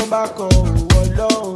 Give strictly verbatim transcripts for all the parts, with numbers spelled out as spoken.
bákan òwò lọ́hùn.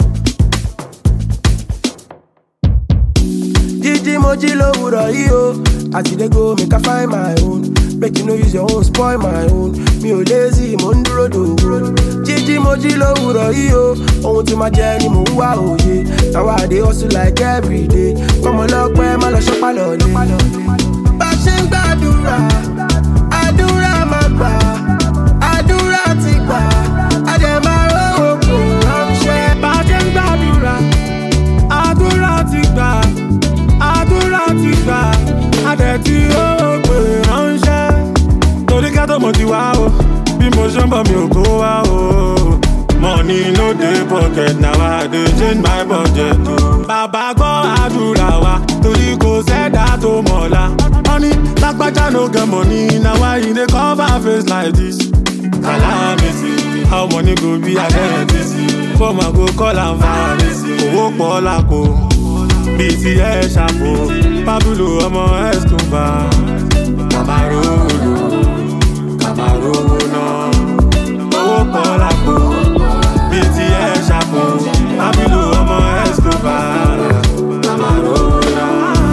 Jíjí mo jí lówùrọ̀ yìí o, as you dey go make I find my own. Make you no use your own spoil my own. Mi ò lazy, mo ń dúró dòwó. Jíjí mo jí lówùrọ̀ yìí o, ohun tí máa jẹ ni mò ń wá òye. Now I dey hustle like every day. Kọ́mọ lọ́pẹ́ má lọ ṣọ́pá lọ́lé. Bá a ṣe ń gbàdúrà, àdúrà máa gbà, àdúrà ti gbà, àdè máa rówó kò ránṣẹ́. Bá a ṣe ń gbàdúrà, àdúrà ti gbà, àdúrà ti gbà, àdè tí rówó kò ránṣẹ́. Torí ká tó mọ̀ ti wá o, bí mo ṣe ń bọ̀ mi ò kó wá o. Money no dey pocket, now I dey change my budget o. Bàbá gbọ́ àdúrà wa, torí kò sẹ́dá tó mọ̀la. Money lágbájá no get money, na why you dey cover face like this? Calamity, how money go be identity? Fọ́ọ̀mà go call am vanity. Owó pọ̀ lápò, bíi ti ẹ̀ ṣàpò. Pablo ọmọ Escobar, Camaro lò, Camaro náà. Owó pọ̀ lápò, bíi ti ẹ̀ ṣàpò. Pablo ọmọ Escobar, Camaro náà.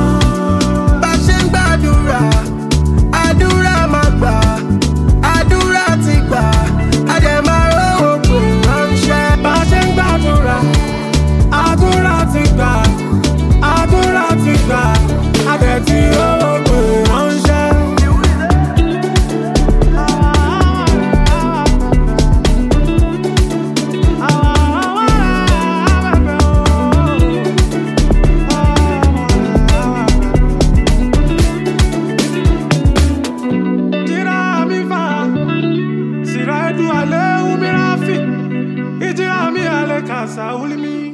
Bá a ṣe ń gbàdúrà, àdúrà máa gbà, àdúrà ti gbà, àdè máa rówó kò ránṣẹ́. Bá a ṣe ń gbàdúrà, àdúrà ti gbà, àdúrà ti gbà, àdè tí rówó kò ránṣẹ́. Siraidu ale umirafi, ijirami ale kasa ulimi.